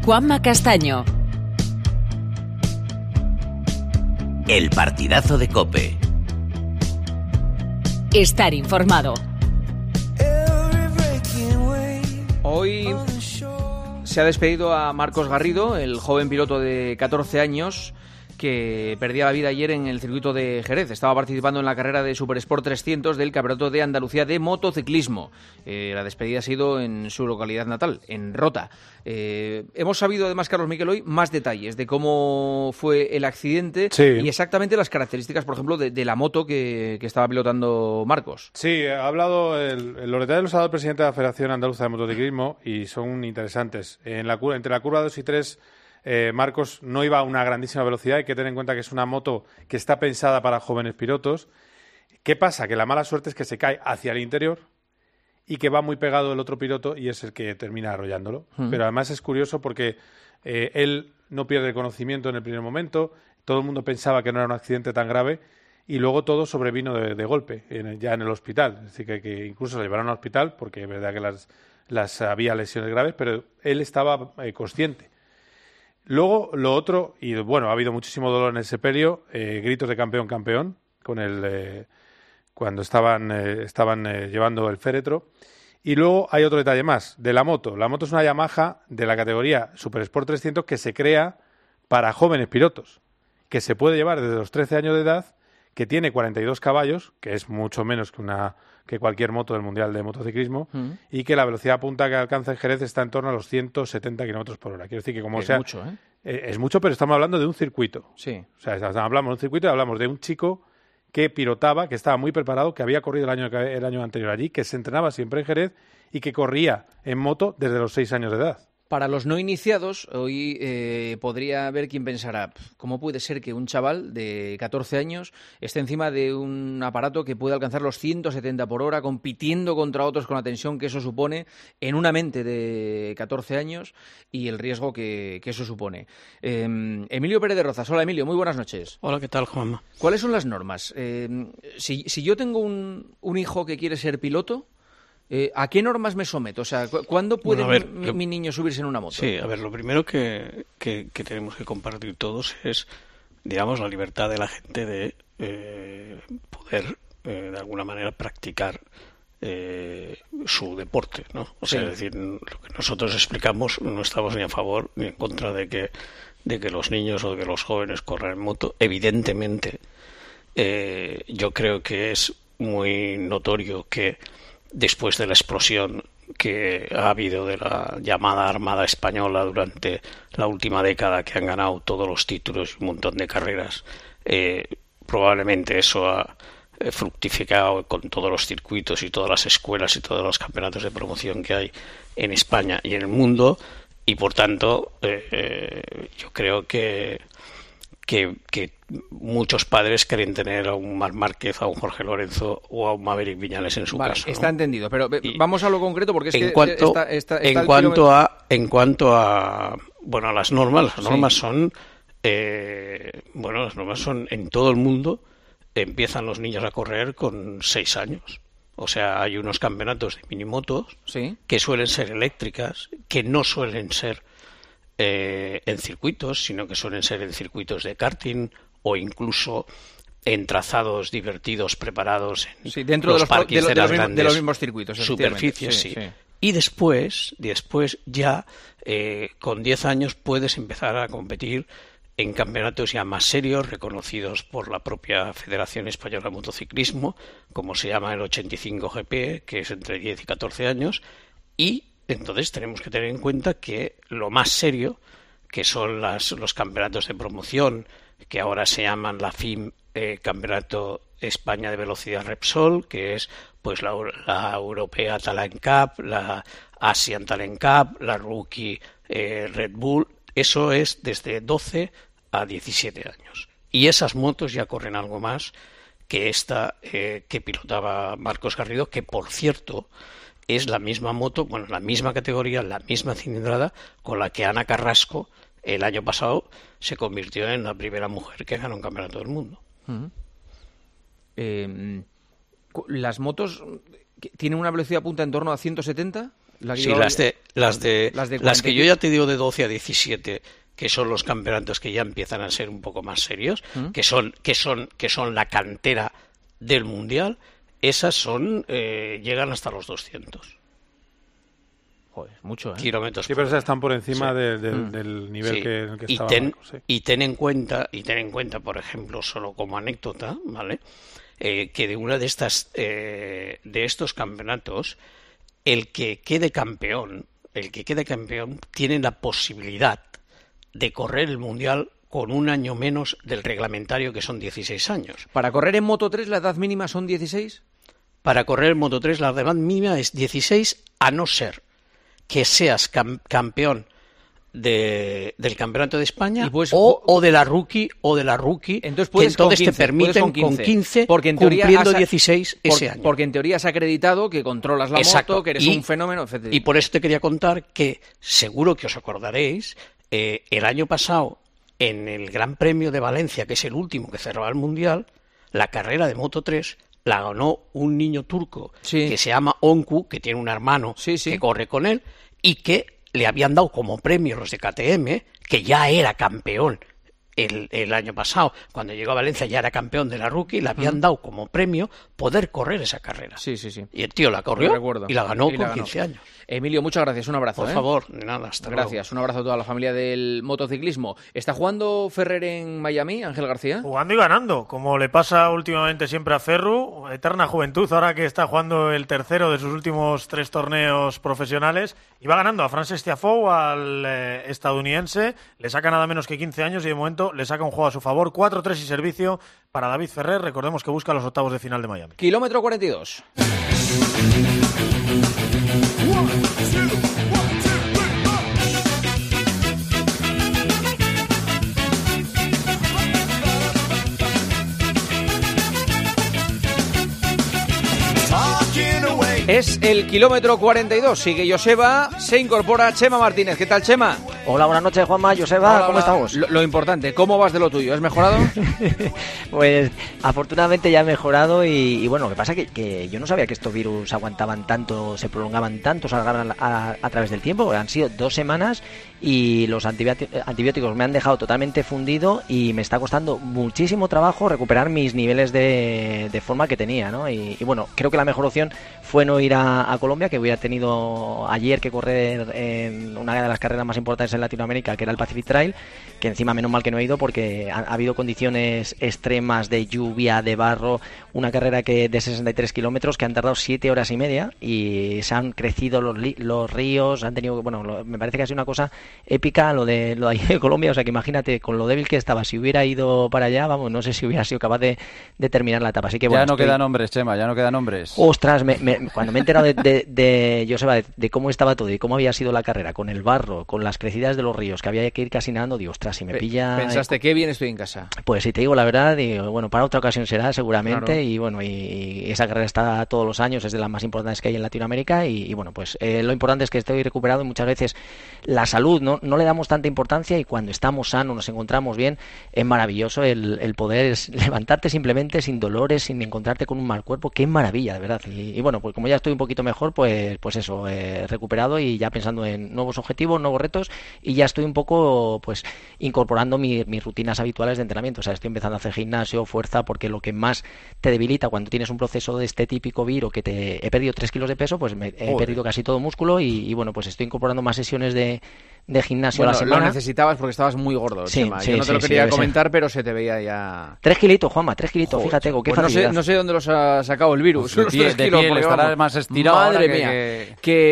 Juanma Castaño. El partidazo de COPE. Estar informado. Hoy se ha despedido a Marcos Garrido, el joven piloto de 14 años que perdía la vida ayer en el circuito de Jerez. Estaba participando en la carrera de Supersport 300 del Campeonato de Andalucía de motociclismo. La despedida ha sido en su localidad natal, en Rota. Hemos sabido además, Carlos Miquel, hoy más detalles de cómo fue el accidente y exactamente las características, por ejemplo, de la moto que estaba pilotando Marcos. Sí, ha hablado los detalles los ha dado el presidente de la Federación Andaluza de Motociclismo y son interesantes. Entre la curva 2 y 3, Marcos no iba a una grandísima velocidad. Hay que tener en cuenta que es una moto que está pensada para jóvenes pilotos. ¿Qué pasa? Que la mala suerte es que se cae hacia el interior y que va muy pegado el otro piloto y es el que termina arrollándolo. Pero además es curioso porque él no pierde el conocimiento en el primer momento, todo el mundo pensaba que no era un accidente tan grave y luego todo sobrevino de golpe, ya en el hospital. Es decir, que incluso lo llevaron al hospital porque es verdad que había lesiones graves, pero él estaba consciente. Luego, lo otro, y bueno, ha habido muchísimo dolor en el sepelio, gritos de campeón, campeón, cuando estaban llevando el féretro. Y luego hay otro detalle más, de la moto. La moto es una Yamaha de la categoría Supersport 300 que se crea para jóvenes pilotos, que se puede llevar desde los 13 años de edad, que tiene 42 caballos, que es mucho menos que cualquier moto del Mundial de Motociclismo, y que la velocidad punta que alcanza en Jerez está en torno a los 170 km/h. Quiero decir que como sea... mucho, ¿eh? Es mucho, pero estamos hablando de un circuito. Sí. O sea, hablamos de un circuito y hablamos de un chico que pilotaba, que estaba muy preparado, que había corrido el año anterior allí, que se entrenaba siempre en Jerez y que corría en moto desde los 6 años de edad. Para los no iniciados, hoy podría haber quien pensará, ¿cómo puede ser que un chaval de 14 años esté encima de un aparato que puede alcanzar los 170 por hora, compitiendo contra otros con la tensión que eso supone en una mente de 14 años y el riesgo que eso supone? Emilio Pérez de Rozas. Hola, Emilio, muy buenas noches. Hola, ¿qué tal, Juanma? ¿Cuáles son las normas? Si yo tengo un hijo que quiere ser piloto, ¿a qué normas me someto? O sea, ¿cuándo puede mi niño subirse en una moto? Sí, a ver, lo primero que tenemos que compartir todos es, digamos, la libertad de la gente de poder, de alguna manera, practicar su deporte, ¿no? O sea, es decir, lo que nosotros explicamos, no estamos ni a favor ni en contra de que los niños o de que los jóvenes corran en moto. Evidentemente, yo creo que es muy notorio que después de la explosión que ha habido de la llamada Armada Española durante la última década, que han ganado todos los títulos y un montón de carreras, probablemente eso ha fructificado con todos los circuitos y todas las escuelas y todos los campeonatos de promoción que hay en España y en el mundo, y por tanto yo creo que muchos padres quieren tener a un Marc Márquez, a un Jorge Lorenzo o a un Maverick Viñales en su casa, ¿no? Está entendido, pero vamos a lo concreto porque en cuanto a bueno, las normas son las normas son en todo el mundo. Empiezan los niños a correr con 6 años. O sea, hay unos campeonatos de minimotos que suelen ser eléctricas, que no suelen ser en circuitos, sino que suelen ser en circuitos de karting o incluso en trazados divertidos preparados en dentro los de parques de las grandes los mismos circuitos, superficies. Sí. Y después ya con 10 años puedes empezar a competir en campeonatos ya más serios, reconocidos por la propia Federación Española de Motociclismo, como se llama el 85 GP, que es entre 10 y 14 años, y entonces tenemos que tener en cuenta que lo más serio, que son los campeonatos de promoción, que ahora se llaman la FIM Campeonato España de Velocidad Repsol, que es pues la Europea Talent Cup, la Asian Talent Cup, la Rookie Red Bull. Eso es desde 12 a 17 años. Y esas motos ya corren algo más que esta que pilotaba Marcos Garrido, que por cierto es la misma moto, bueno, la misma categoría, la misma cilindrada con la que Ana Carrasco el año pasado se convirtió en la primera mujer que ganó un campeonato del mundo. ¿Las motos tienen una velocidad punta en torno a 170? Sí, las que yo ya te digo de 12 a 17, que son los campeonatos que ya empiezan a ser un poco más serios, que son la cantera del Mundial, esas llegan hasta los 200. Joder, mucho, ¿eh? Kilómetros. Sí, pero esas están por encima del nivel en el que estaba Marcos. Sí. Y ten en cuenta, por ejemplo, solo como anécdota, ¿vale? Que de una de estos campeonatos, el que quede campeón tiene la posibilidad de correr el Mundial con un año menos del reglamentario, que son 16 años. ¿Para correr en Moto 3 la edad mínima son 16? Para correr en Moto 3 la edad mínima es 16, a no ser que seas campeón del Campeonato de España o de la Rookie, entonces que entonces te permiten con 15 porque en teoría cumpliendo 16 ese año. Porque en teoría has acreditado que controlas la moto, que eres un fenómeno, etc. Y por eso te quería contar que seguro que os acordaréis, el año pasado, en el Gran Premio de Valencia, que es el último que cerraba el Mundial, la carrera de Moto 3 la ganó un niño turco que se llama Onku, que tiene un hermano que corre con él, y que le habían dado como premio los de KTM, que ya era campeón el año pasado. Cuando llegó a Valencia ya era campeón de la Rookie, le habían dado como premio poder correr esa carrera. Sí. Y el tío la corrió y la ganó con 15 años. Emilio, muchas gracias, un abrazo. Por favor, de nada, hasta luego. Gracias, un abrazo a toda la familia del motociclismo. ¿Está jugando Ferrer en Miami, Ángel García? Jugando y ganando, como le pasa últimamente siempre a Ferru, eterna juventud, ahora que está jugando el tercero de sus últimos 3 torneos profesionales, y va ganando a Frances Tiafoe, al estadounidense, le saca nada menos que 15 años y de momento le saca un juego a su favor, 4-3 y servicio para David Ferrer, recordemos que busca los octavos de final de Miami. Kilómetro 42. Es el kilómetro 42, sigue Joseba, se incorpora Chema Martínez. ¿Qué tal, Chema? Hola, buenas noches, Juanma. Joseba, ¿cómo estamos? Lo importante, ¿cómo vas de lo tuyo? ¿Has mejorado? Pues afortunadamente ya he mejorado y bueno, lo que pasa es que yo no sabía que estos virus aguantaban tanto, se prolongaban tanto, se alargaban a través del tiempo. Han sido 2 semanas y los antibióticos me han dejado totalmente fundido y me está costando muchísimo trabajo recuperar mis niveles de forma que tenía, ¿no? Y bueno, creo que la mejor opción fue no ir a Colombia, que hubiera tenido ayer que correr en una de las carreras más importantes en Latinoamérica, que era el Pacific Trail, que encima menos mal que no he ido porque ha habido condiciones extremas de lluvia, de barro, una carrera de 63 kilómetros que han tardado 7 horas y media y se han crecido los ríos, han tenido, bueno, me parece que ha sido una cosa épica lo de ahí de Colombia, o sea que imagínate con lo débil que estaba, si hubiera ido para allá, vamos, no sé si hubiera sido capaz de terminar la etapa, así que bueno. Ya no quedan nombres, Chema, ya no quedan nombres. Ostras, cuando me he enterado de Joseba, de cómo estaba todo y cómo había sido la carrera, con el barro, con las crecidas de los ríos, que había que ir casi nadando, digo, ostras, si me pilla... ¿Pensaste qué bien estoy en casa? Pues si te digo la verdad, digo, bueno, para otra ocasión será seguramente, claro. Y bueno, y esa carrera está todos los años, es de las más importantes que hay en Latinoamérica y bueno, pues lo importante es que estoy recuperado y muchas veces la salud no le damos tanta importancia y cuando estamos sanos, nos encontramos bien, es maravilloso el poder levantarte simplemente sin dolores, sin encontrarte con un mal cuerpo, qué maravilla, de verdad. Y bueno, pues como ya estoy un poquito mejor, pues eso, recuperado y ya pensando en nuevos objetivos, nuevos retos y ya estoy un poco pues incorporando mis rutinas habituales de entrenamiento. O sea, estoy empezando a hacer gimnasio, fuerza, porque lo que más te debilita cuando tienes un proceso de este típico viro que he perdido 3 kilos de peso, pues he perdido casi todo músculo y bueno, pues estoy incorporando más sesiones de gimnasio a la semana. Lo necesitabas porque estabas muy gordo, sí, Chema. Sí, yo no te lo quería comentar, pero se te veía ya... 3 kilitos, Juanma, 3 kilitos, fíjate, qué facilidad. No sé dónde los ha sacado el virus. Pues de piel estará más estirado. Madre mía.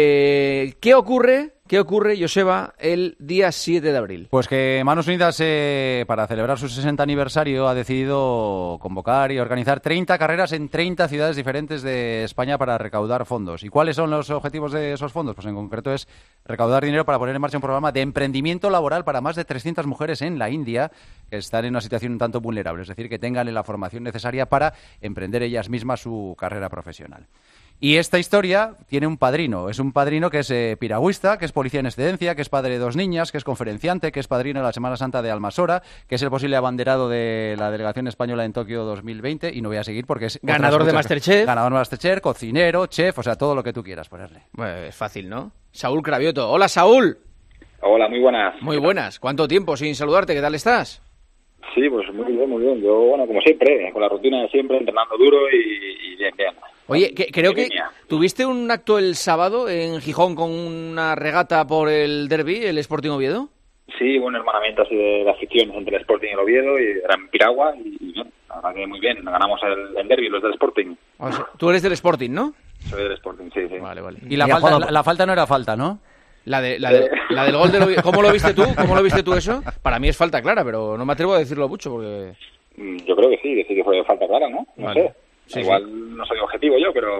¿Qué ocurre? ¿Qué ocurre, Joseba, el día 7 de abril? Pues que Manos Unidas, para celebrar su 60 aniversario, ha decidido convocar y organizar 30 carreras en 30 ciudades diferentes de España para recaudar fondos. ¿Y cuáles son los objetivos de esos fondos? Pues en concreto es recaudar dinero para poner en marcha un programa de emprendimiento laboral para más de 300 mujeres en la India que están en una situación un tanto vulnerable, es decir, que tengan la formación necesaria para emprender ellas mismas su carrera profesional. Y esta historia tiene un padrino. Es un padrino que es piragüista, que es policía en excedencia, que es padre de 2 niñas, que es conferenciante, que es padrino de la Semana Santa de Almasora, que es el posible abanderado de la delegación española en Tokio 2020. Y no voy a seguir porque es... Ganador de Masterchef. Ganador de Masterchef, cocinero, chef, o sea, todo lo que tú quieras ponerle. Bueno, es fácil, ¿no? Saúl Cravioto. Hola, Saúl. Hola, muy buenas. Muy buenas. ¿Cuánto tiempo sin saludarte? ¿Qué tal estás? Sí, pues muy bien, muy bien. Yo, bueno, como siempre, con la rutina de siempre, entrenando duro y bien, bien. Oye, creo que tuviste un acto el sábado en Gijón con una regata por el derbi, el Sporting Oviedo. Sí, un hermanamiento así de aficiones entre el Sporting y el Oviedo, y era en Piragua, y bien, la verdad que muy bien. Ganamos el derbi, los del Sporting. O sea, tú eres del Sporting, ¿no? Soy del Sporting, sí, sí. Vale, vale. Y la falta no era falta, ¿no? La del gol del Oviedo. ¿Cómo lo viste tú? ¿Cómo lo viste tú eso? Para mí es falta clara, pero no me atrevo a decirlo mucho porque... Yo creo que sí, decir que fue falta clara, ¿no? No vale. sé. Sí, igual sí. No soy objetivo yo, pero...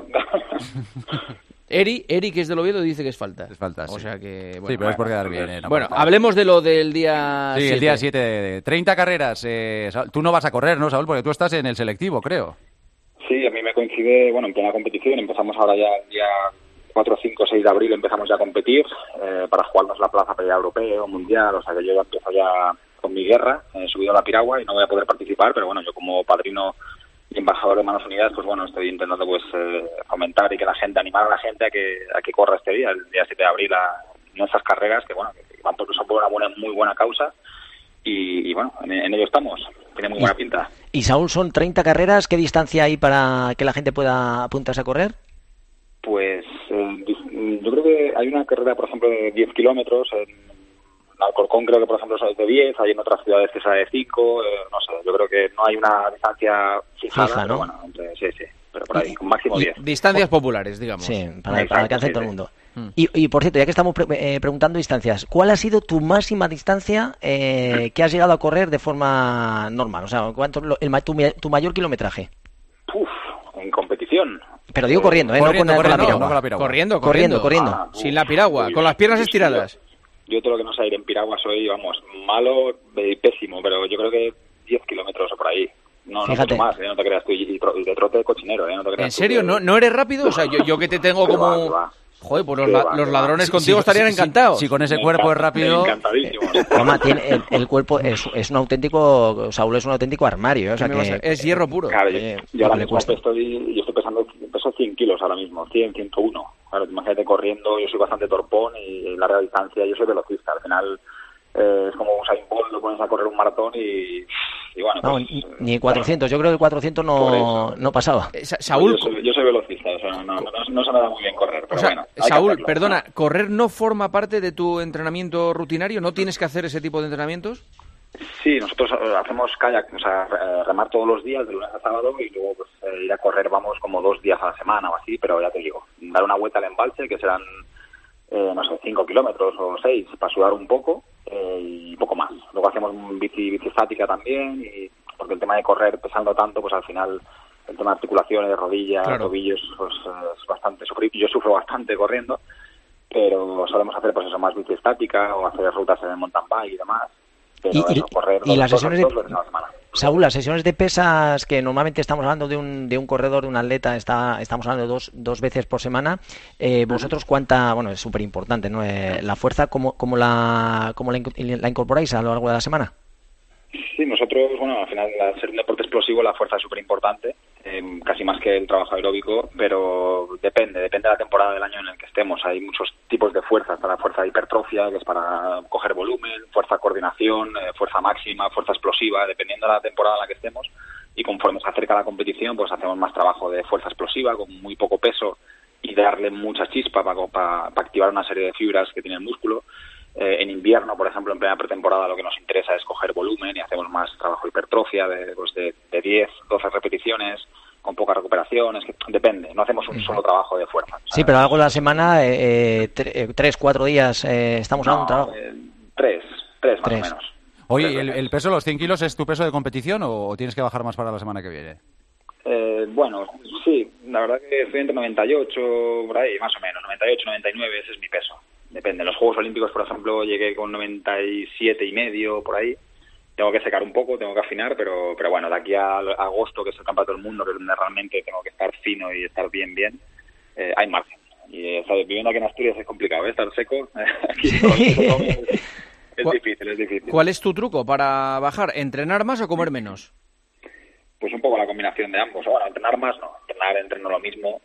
Eri, que es del Oviedo, dice que es falta. Es falta, O sí. sea que... Bueno, Sí, pero es por quedar bien. No bueno, pasa nada. hablemos de lo del día 7. Sí, el día 7. 30 carreras. Tú no vas a correr, ¿no, Saúl? Porque tú estás en el selectivo, creo. Sí, a mí me coincide, bueno, en plena competición. Empezamos ahora ya el día 4, 5, 6 de abril, empezamos ya a competir para jugarnos la plaza para ir a europeo, mundial. O sea que yo ya empiezo ya con mi guerra. He subido a la piragua y no voy a poder participar, pero bueno, yo como padrino y embajador de Manos Unidas, pues bueno, estoy intentando pues fomentar y que la gente, animar a la gente a que corra este día, el día 7 de abril, en esas carreras que bueno, que van por una muy buena causa y bueno, en ello estamos. Tiene muy buena pinta. Y Saúl, son 30 carreras. ¿Qué distancia hay para que la gente pueda apuntarse a correr? Pues yo creo que hay una carrera, por ejemplo, de 10 kilómetros. En Alcorcón creo que, por ejemplo, es de 10. Hay en otras ciudades que es de 5. No sé, yo creo que no hay una distancia fijada. Fija, ¿no? Pero bueno, sí. Pero por ahí, con máximo 10. Distancias populares, digamos. Sí, para el alcance de todo el mundo. Mm. Y por cierto, ya que estamos preguntando distancias, ¿cuál ha sido tu máxima distancia que has llegado a correr de forma normal? O sea, tu mayor kilometraje. En competición. Pero digo corriendo, ¿eh? Corriendo, no con la corriendo, piragua. no con la piragua. Corriendo. Sin la piragua, con las piernas estiradas. Yo todo lo que no sé ir en piragua soy, vamos, malo y pésimo, pero yo creo que 10 kilómetros o por ahí. No Fíjate. mucho más, no te creas tú, y de trote de cochinero, no te creas. ¿En serio? ¿No eres rápido? O sea, yo que te tengo Que como... va. Joder, pues Que va, los que ladrones va. contigo estarían encantados. Si con ese cuerpo es rápido... Encantadísimo. Toma, el cuerpo es un auténtico... Saúl es un auténtico armario, ¿eh? O sea que... Es hierro puro. Claro, yo ahora le mismo cuesta. estoy pesando, peso 100 kilos ahora mismo, 100, 101. Claro, imagínate corriendo, yo soy bastante torpón y en larga distancia yo soy velocista. Al final es como Usain Bolt, lo pones a correr un maratón y bueno. No, Pues, ni 400, yo creo que 400 no pasaba. Saúl, Yo soy velocista, o sea, no se me da muy bien correr, pero o sea, bueno. hay que Saúl, hacerlo, perdona, ¿no? ¿correr no forma parte de tu entrenamiento rutinario? ¿No tienes que hacer ese tipo de entrenamientos? Sí, nosotros hacemos kayak, o sea, remar todos los días, de lunes a sábado, y luego pues, ir a correr, vamos, como 2 días a la semana o así, pero ya te digo, dar una vuelta al embalse, que serán, no sé, 5 kilómetros o 6, para sudar un poco, y poco más. Luego hacemos bici estática también, y porque el tema de correr pesando tanto, pues al final el tema de articulaciones, rodillas, Claro. tobillos, pues es bastante sufrido. Yo sufro bastante corriendo, pero solemos hacer pues eso, más bici estática o hacer rutas en el mountain bike y demás. Pero eso, correr y las sesiones dos veces a la semana. Saúl, las sesiones de pesas, que normalmente estamos hablando de un corredor, de un atleta, estamos hablando de dos veces por semana. ¿Vosotros cuánta, bueno, es súper importante, ¿no? La fuerza, ¿cómo la incorporáis a lo largo de la semana? Sí, nosotros, bueno, al final, al ser un deporte explosivo, la fuerza es súper importante, casi más que el trabajo aeróbico, pero depende de la temporada del año en el que estemos. Hay muchos tipos de fuerza. Está la fuerza de hipertrofia, que es para coger volumen, fuerza coordinación, fuerza máxima, fuerza explosiva, dependiendo de la temporada en la que estemos. Y conforme se acerca la competición, pues hacemos más trabajo de fuerza explosiva, con muy poco peso, y darle mucha chispa para activar una serie de fibras que tiene el músculo. En invierno, por ejemplo, en plena pretemporada, lo que nos interesa es coger volumen y hacemos más trabajo de hipertrofia, de 10, 12 repeticiones, con poca recuperación. Es que depende, no hacemos un solo trabajo de fuerza. Sí, pero a lo largo de la semana, 3, 4 días, estamos hablando de un trabajo. 3 más o menos. Oye, ¿el peso de los 100 kilos es tu peso de competición o tienes que bajar más para la semana que viene? Bueno, sí, la verdad que estoy entre 98, por ahí, más o menos, 98, 99, ese es mi peso. Depende. En los Juegos Olímpicos, por ejemplo, llegué con 97 y medio, por ahí. Tengo que secar un poco, tengo que afinar, pero bueno, de aquí a agosto, que es el Campeonato del Mundo, que es donde realmente tengo que estar fino y estar bien, hay margen. Y viviendo aquí en Asturias es complicado, estar seco. Aquí es difícil. ¿Cuál es tu truco para bajar? ¿Entrenar más o comer menos? Pues un poco la combinación de ambos. Bueno, entrenar más no. Entreno lo mismo.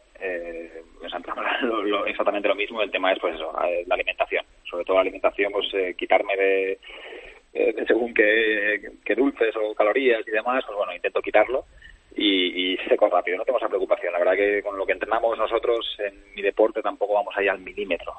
Exactamente lo mismo. El tema es, pues eso, la alimentación. Sobre todo la alimentación, pues quitarme de según qué dulces o calorías y demás, pues bueno, intento quitarlo. Y seco rápido, no tengo esa preocupación. La verdad que con lo que entrenamos nosotros en mi deporte tampoco vamos ahí al milímetro.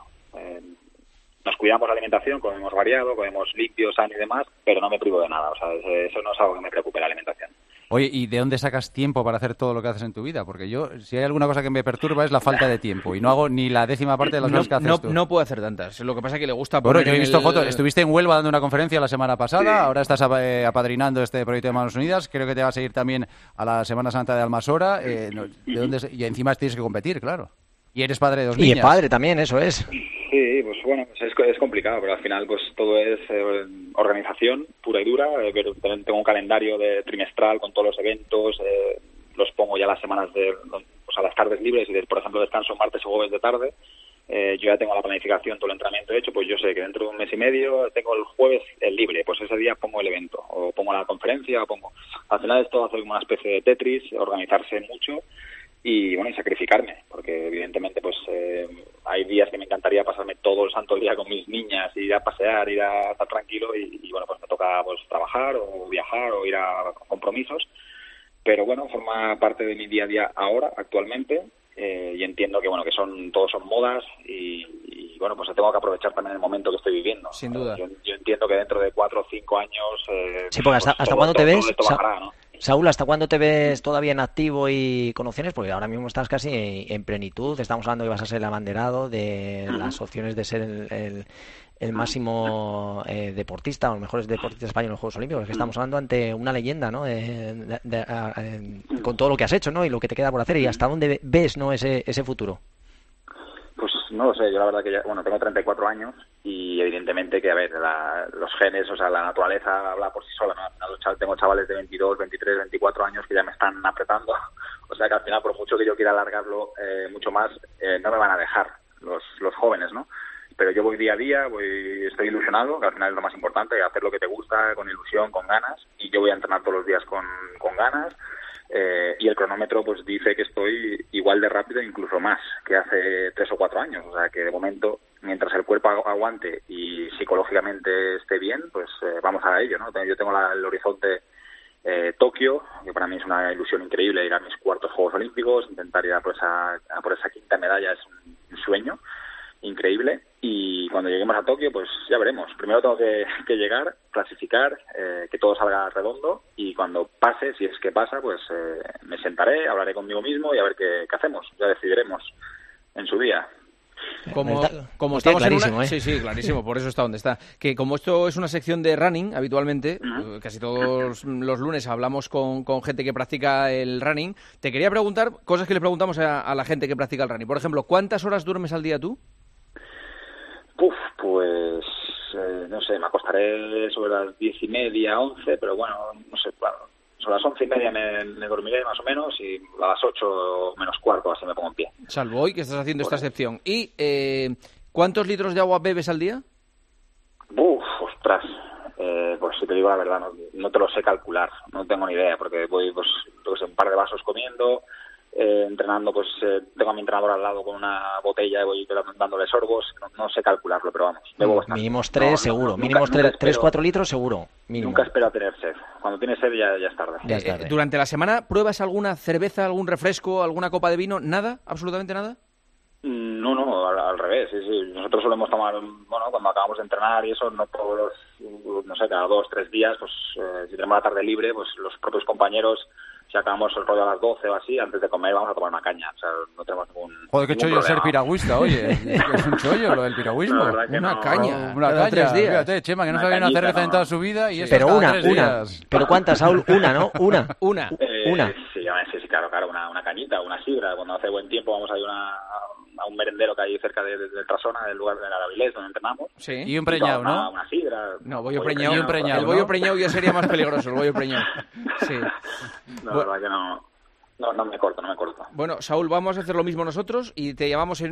Nos cuidamos la alimentación, comemos variado, comemos limpio, sano y demás, pero no me privo de nada. O sea, eso no es algo que me preocupe, la alimentación. Oye, ¿y de dónde sacas tiempo para hacer todo lo que haces en tu vida? Porque yo, si hay alguna cosa que me perturba es la falta de tiempo. Y no hago ni la 10ª parte de las cosas que haces tú. No puedo hacer tantas. Lo que pasa es que le gusta Bueno, poner yo he visto fotos. Estuviste en Huelva dando una conferencia la semana pasada. Sí. Ahora estás apadrinando este proyecto de Manos Unidas. Creo que te vas a ir también a la Semana Santa de Almasora. ¿De dónde y encima tienes que competir, claro. Y eres padre de 2 niñas. Y padre también, eso es. Sí, pues bueno, es complicado, pero al final pues todo es organización pura y dura. Pero tengo un calendario trimestral con todos los eventos, los pongo ya las semanas pues a las tardes libres y por ejemplo descanso martes o jueves de tarde. Yo ya tengo la planificación, todo el entrenamiento hecho, pues yo sé que dentro de un mes y medio tengo el jueves libre, pues ese día pongo el evento, o pongo la conferencia, Al final es todo hacer como una especie de Tetris, organizarse mucho y bueno, y sacrificarme, porque evidentemente pues hay días que me encantaría pasarme todo el santo día con mis niñas, ir a pasear, ir a estar tranquilo y bueno, pues me toca pues trabajar o viajar o ir a compromisos, pero bueno, forma parte de mi día a día ahora, actualmente, y entiendo que bueno, que todos son modas y bueno, pues tengo que aprovechar también el momento que estoy viviendo. Sin duda. Yo entiendo que dentro de 4 o 5 años sí, porque hasta todo, cuándo te ves, esto bajará, ¿no? Saúl, ¿hasta cuándo te ves todavía en activo y con opciones? Porque ahora mismo estás casi en plenitud. Estamos hablando que vas a ser el abanderado de las opciones de ser el máximo deportista o los mejores deportistas españoles en los Juegos Olímpicos. Es que estamos hablando ante una leyenda, ¿no? Con todo lo que has hecho, ¿no? Y lo que te queda por hacer. ¿Y hasta dónde ves, ¿no? ese futuro? Pues no lo sé, yo la verdad que tengo 34 años y evidentemente que, a ver, los genes, o sea, la naturaleza habla por sí sola, ¿no? Tengo chavales de 22, 23, 24 años que ya me están apretando, o sea que al final, por mucho que yo quiera alargarlo mucho más, no me van a dejar los jóvenes, ¿no? Pero yo voy día a día, estoy ilusionado, que al final es lo más importante, hacer lo que te gusta, con ilusión, con ganas, y yo voy a entrenar todos los días con ganas. Y el cronómetro pues dice que estoy igual de rápido, incluso más que hace 3 o 4 años, o sea que de momento, mientras el cuerpo aguante y psicológicamente esté bien, pues vamos a ello, ¿no? Yo tengo el horizonte Tokio, que para mí es una ilusión increíble, ir a mis 4º Juegos Olímpicos, intentar ir a por esa 5ª medalla es un sueño increíble, y cuando lleguemos a Tokio pues ya veremos. Primero tengo que llegar, clasificar, que todo salga redondo, y cuando pase, si es que pasa, pues me sentaré, hablaré conmigo mismo y a ver qué hacemos, ya decidiremos en su día. Como estamos clarísimo, Sí, clarísimo, por eso está donde está. Que como esto es una sección de running, habitualmente, casi todos los lunes hablamos con gente que practica el running, te quería preguntar cosas que le preguntamos a la gente que practica el running. Por ejemplo, ¿cuántas horas duermes al día tú? Pues no sé, me acostaré sobre las 10:30, 11, pero bueno, no sé, claro, sobre las 11:30 me dormiré más o menos, y a las 8 menos cuarto así me pongo en pie. Salvo hoy que estás haciendo esta excepción. ¿Y cuántos litros de agua bebes al día? Ostras, pues si te digo la verdad, no te lo sé calcular, no tengo ni idea, porque voy pues un par de vasos comiendo, entrenando, pues tengo a mi entrenador al lado con una botella y voy dándole sorbos, no sé calcularlo, pero vamos, bebo bastante. Mínimos 3 seguro, mínimos 3-4 litros seguro. Mínimo. Nunca espero a tener sed, cuando tienes sed ya es tarde. ¿Durante la semana pruebas alguna cerveza, algún refresco, alguna copa de vino? ¿Nada? ¿Absolutamente nada? No, al revés, sí. Nosotros solemos tomar, bueno, cuando acabamos de entrenar y eso, no todos no sé, cada 2-3 días, pues si tenemos la tarde libre, pues los propios compañeros, si acabamos el rollo a las 12 o así, antes de comer vamos a tomar una caña, o sea, no tenemos ningún Joder, qué chollo problema. Ser piragüista, oye, es un chollo lo del piragüismo. Una caña, una cada caña, 3 días. Fíjate, Chema, que no sabía una cerveza en toda su vida y eso Pero cada 3 días. ¿Pero cuántas, Saúl? Una, ¿no? Una. Sí, claro, una cañita, una sidra. Cuando hace buen tiempo vamos a ir a un merendero que hay cerca de Trasona, del lugar de la Avilés, donde entrenamos. Sí. Y un preñado, ¿no? Una sidra. No, bollo preñado. El bollo preñado ya sería más peligroso, el bollo preñado. Sí. La verdad que no. No me corto. Bueno, Saúl, vamos a hacer lo mismo nosotros y te llamamos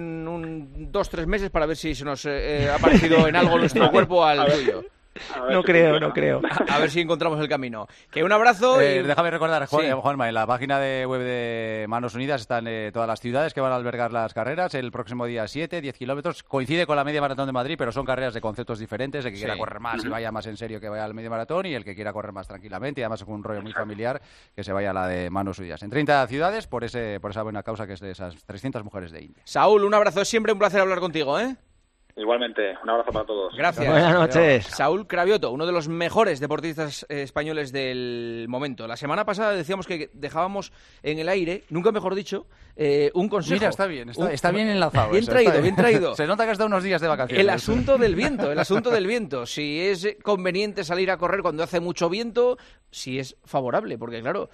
en 2-3 meses para ver si se nos ha parecido en algo nuestro cuerpo al tuyo. No creo. A ver si encontramos el camino. Que un abrazo y... Déjame recordar, Sí. Juanma, en la página web de Manos Unidas están todas las ciudades que van a albergar las carreras. El próximo día 7, 10 kilómetros. Coincide con la media maratón de Madrid, pero son carreras de conceptos diferentes. El que quiera correr más y vaya más en serio que vaya al medio maratón, y el que quiera correr más tranquilamente y además con un rollo muy familiar que se vaya a la de Manos Unidas. En 30 ciudades por esa buena causa que es de esas 300 mujeres de India. Saúl, un abrazo. Es siempre un placer hablar contigo, ¿eh? Igualmente, un abrazo para todos. Gracias. Buenas noches. Saúl Cravioto, uno de los mejores deportistas españoles del momento. La semana pasada decíamos que dejábamos en el aire, nunca mejor dicho, un consejo. Mira, está bien enlazado. Bien eso, traído, bien traído. Se nota que has dado unos días de vacaciones. El asunto del viento. Si es conveniente salir a correr cuando hace mucho viento, si es favorable, porque claro,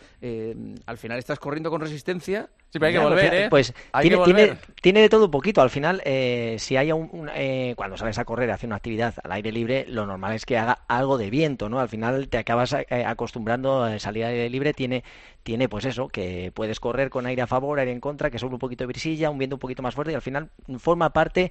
al final estás corriendo con resistencia. Sí, pero hay que volver, ¿eh? Pues Hay que volver. tiene de todo un poquito. Al final, si hay cuando sales a correr, hacer una actividad al aire libre, lo normal es que haga algo de viento, ¿no? Al final te acabas acostumbrando a salir al aire libre. Tiene pues eso, que puedes correr con aire a favor, aire en contra, que sube un poquito de brisilla, un viento un poquito más fuerte, y al final forma parte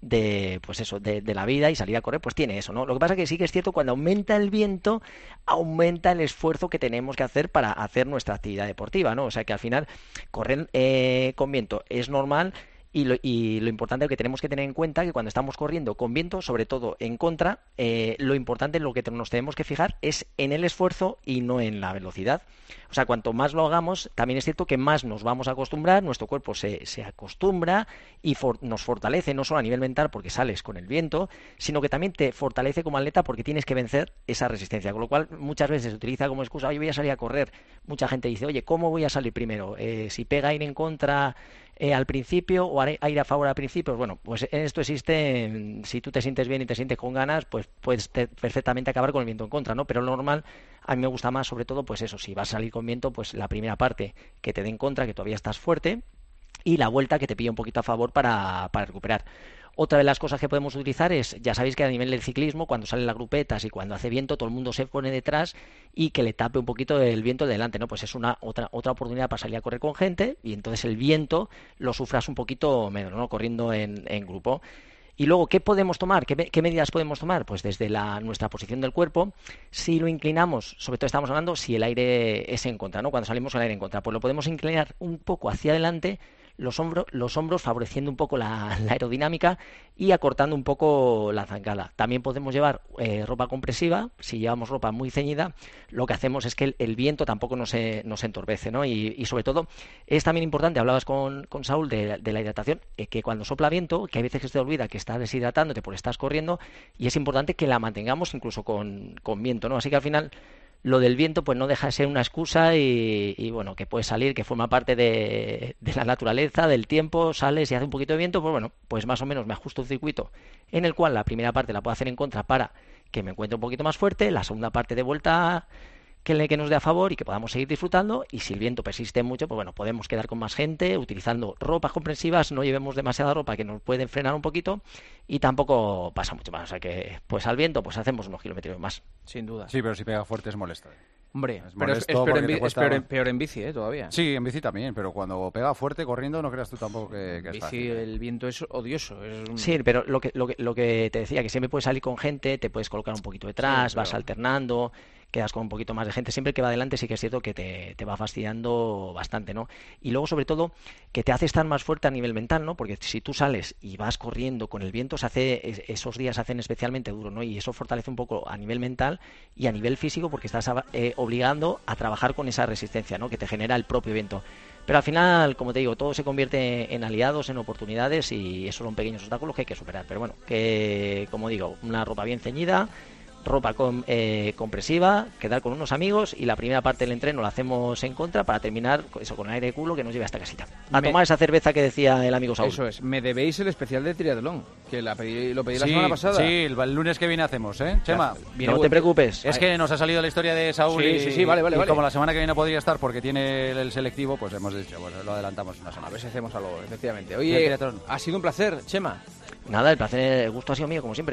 de pues eso, de la vida, y salir a correr pues tiene eso, ¿no? Lo que pasa que sí que es cierto, cuando aumenta el viento, aumenta el esfuerzo que tenemos que hacer para hacer nuestra actividad deportiva, ¿no? O sea que al final correr con viento es normal. Y lo importante que tenemos que tener en cuenta que cuando estamos corriendo con viento, sobre todo en contra, lo importante, lo que nos tenemos que fijar es en el esfuerzo y no en la velocidad. O sea, cuanto más lo hagamos, también es cierto que más nos vamos a acostumbrar, nuestro cuerpo se acostumbra y nos fortalece, no solo a nivel mental porque sales con el viento, sino que también te fortalece como atleta porque tienes que vencer esa resistencia. Con lo cual, muchas veces se utiliza como excusa, oye, voy a salir a correr. Mucha gente dice, oye, ¿cómo voy a salir primero? Si pega aire en contra al principio o aire a favor al principio. Bueno, pues en esto existe, si tú te sientes bien y te sientes con ganas, pues puedes perfectamente acabar con el viento en contra, ¿no? Pero lo normal, a mí me gusta más, sobre todo, pues eso, si vas a salir con viento, pues la primera parte que te dé en contra, que todavía estás fuerte, y la vuelta que te pilla un poquito a favor para recuperar. Otra de las cosas que podemos utilizar es, ya sabéis que a nivel del ciclismo, cuando salen las grupetas y cuando hace viento, todo el mundo se pone detrás y que le tape un poquito el viento de delante, ¿no? Pues es otra oportunidad para salir a correr con gente, y entonces el viento lo sufras un poquito menos, ¿no? Corriendo en grupo. Y luego, ¿qué podemos tomar? ¿Qué medidas podemos tomar? Pues desde nuestra posición del cuerpo, si lo inclinamos, sobre todo estamos hablando si el aire es en contra, ¿no? Cuando salimos con el aire en contra, pues lo podemos inclinar un poco hacia adelante, los hombros favoreciendo un poco la aerodinámica y acortando un poco la zancada. También podemos llevar ropa compresiva. Si llevamos ropa muy ceñida, lo que hacemos es que el viento tampoco nos entorpece, ¿no? Y sobre todo es también importante, hablabas con Saúl de la hidratación, que cuando sopla viento, que hay veces que se te olvida que estás deshidratándote porque estás corriendo, y es importante que la mantengamos incluso con viento, ¿no? Así que al final lo del viento pues no deja de ser una excusa y bueno, que puede salir, que forma parte de la naturaleza, del tiempo. Sales y hace un poquito de viento, pues bueno, pues más o menos me ajusto un circuito en el cual la primera parte la puedo hacer en contra para que me encuentre un poquito más fuerte, la segunda parte de vuelta que nos dé a favor y que podamos seguir disfrutando, y si el viento persiste mucho, pues bueno, podemos quedar con más gente utilizando ropas comprensivas, no llevemos demasiada ropa que nos pueden frenar un poquito y tampoco pasa mucho más. O sea que pues al viento pues hacemos unos kilómetros más. Sin duda. Sí, pero si pega fuerte es molesto. Hombre, es pero es peor en bici, todavía. Sí, en bici también, pero cuando pega fuerte corriendo no creas tú tampoco que en bici es fácil. El viento es odioso. Sí, pero lo que te decía, que siempre puedes salir con gente, te puedes colocar un poquito detrás, sí, vas alternando, quedas con un poquito más de gente. Siempre que va adelante sí que es cierto que te va fastidiando bastante, ¿no? Y luego, sobre todo, que te hace estar más fuerte a nivel mental, ¿no? Porque si tú sales y vas corriendo con el viento, esos días se hacen especialmente duros, ¿no? Y eso fortalece un poco a nivel mental y a nivel físico, porque estás obligando a trabajar con esa resistencia, ¿no? Que te genera el propio viento. Pero al final, como te digo, todo se convierte en aliados, en oportunidades, y esos son pequeños obstáculos que hay que superar. Pero bueno, que como digo, una ropa bien ceñida, ropa compresiva, quedar con unos amigos, y la primera parte del entreno la hacemos en contra para terminar eso con aire de culo que nos lleve hasta casita. A tomar esa cerveza que decía el amigo Saúl. Eso es. Me debéis el especial de triatlón, que lo pedí la semana pasada. Sí, el lunes que viene hacemos, ¿eh, Chema? No te preocupes. Es que nos ha salido la historia de Saúl sí, vale. Y como la semana que viene podría estar porque tiene el selectivo, pues hemos dicho, bueno, lo adelantamos una semana. A ver si hacemos algo, efectivamente. Oye, ha sido un placer, Chema. Nada, el gusto ha sido mío, como siempre.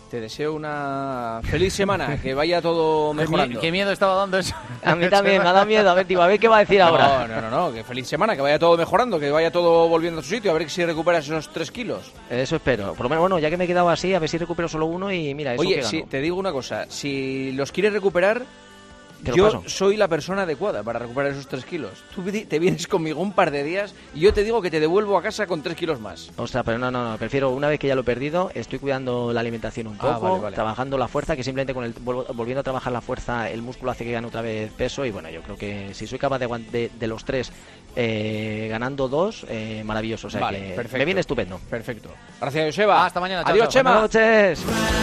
Te deseo una feliz semana, que vaya todo mejorando. Qué miedo estaba dando eso. A mí también me ha dado miedo. A ver, tío, a ver qué va a decir ahora. No, que feliz semana, que vaya todo mejorando, que vaya todo volviendo a su sitio, a ver si recuperas esos 3 kilos. Eso espero. Por lo menos, bueno, ya que me he quedado así, a ver si recupero solo uno y mira, eso. Oye, sí, te digo una cosa, si los quieres recuperar, yo soy la persona adecuada para recuperar esos 3 kilos. Tú te vienes conmigo un par de días y yo te digo que te devuelvo a casa con 3 kilos más. Ostras, pero no, prefiero, una vez que ya lo he perdido, estoy cuidando la alimentación un poco, vale. trabajando la fuerza, que simplemente volviendo a trabajar la fuerza, el músculo hace que gane otra vez peso, y bueno, yo creo que si soy capaz de los 3 ganando 2, maravilloso, o sea vale, que perfecto. me viene estupendo. Perfecto. Gracias, Joseba. Hasta mañana. Chao, Adiós, chao. Chema. Buenas noches.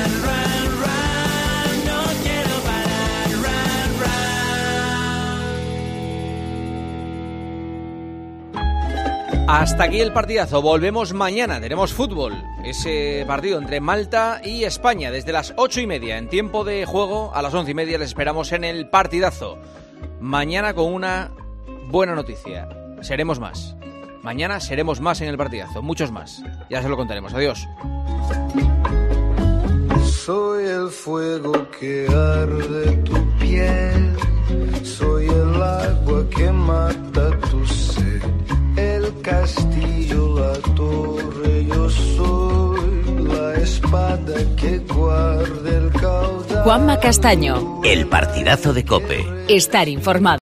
Hasta aquí el partidazo, volvemos mañana, tenemos fútbol, ese partido entre Malta y España desde las 8:30 en tiempo de juego, a las 11:30 les esperamos en el partidazo. Mañana con una buena noticia, seremos más, mañana seremos más en el partidazo, muchos más, ya se lo contaremos, adiós. Soy el fuego que arde tu piel, soy el agua que mata tu sed. El castillo, la torre, yo soy la espada que guarda el caudal. Juanma Castaño. El partidazo de COPE. Estar informado.